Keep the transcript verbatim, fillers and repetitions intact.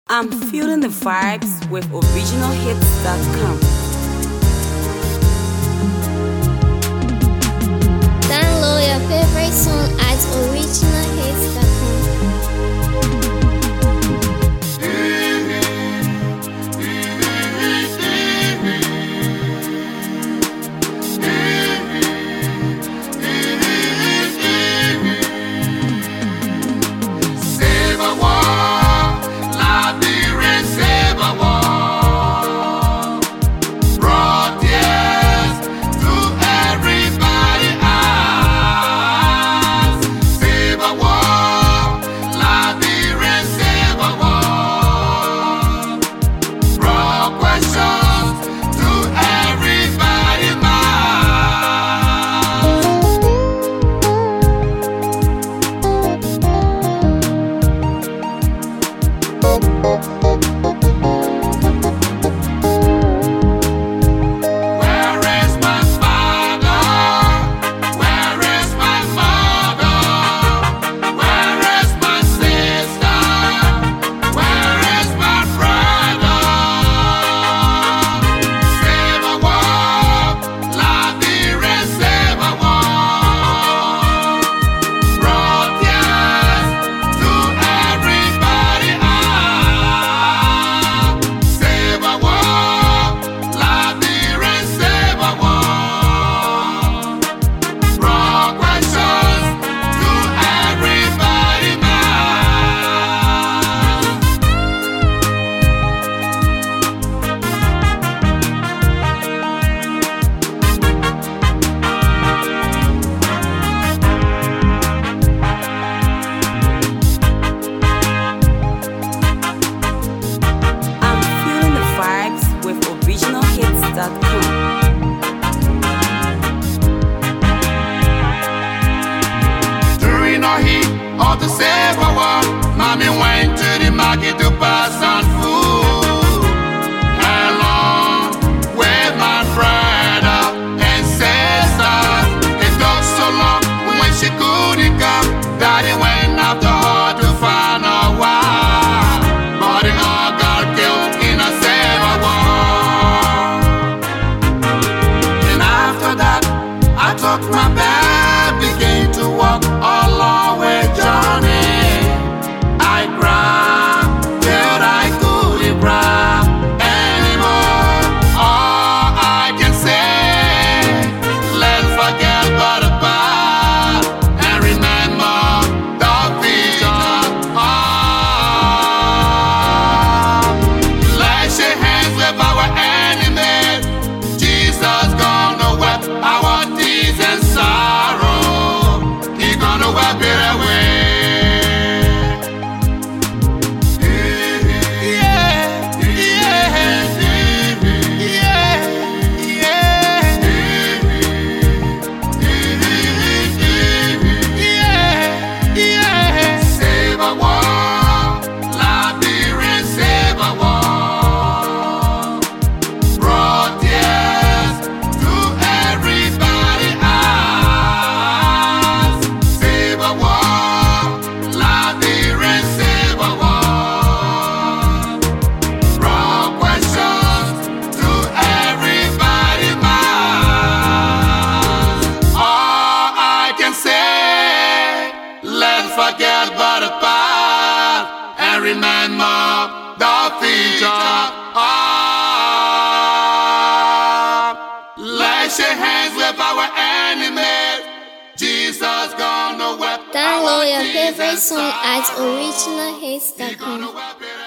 I'm feeling the vibes with original hits dot com. Download your favorite song at original hits dot com. During our heat of the Civil War, Mommy went to the market to buy some food, along with my brother and sister. It took so long when she couldn't come. Daddy went after her to find a wife, but they all got killed in a Civil War. And after that, I took my bag, began to walk along with Johnny. I cried till I couldn't cry anymore. All I can say, let's forget about the past and remember the future. Oh, let's shake hands with our enemies. Jesus gonna wipe our tears and sorrow. He gonna wipe it away. Yeah, yeah, yeah, yeah. Save a war, Liberian, save a war. Brought tears to everybody's eyes. Save a war, Liberian, save a war. Brought questions to everybody's minds. All I can say, let's forget about the past and remember the future. Ah, let's shake hands with our enemies. Jesus gonna wipe Download our your tears favorite and song at sorrow. original hits He dot gonna com. wipe it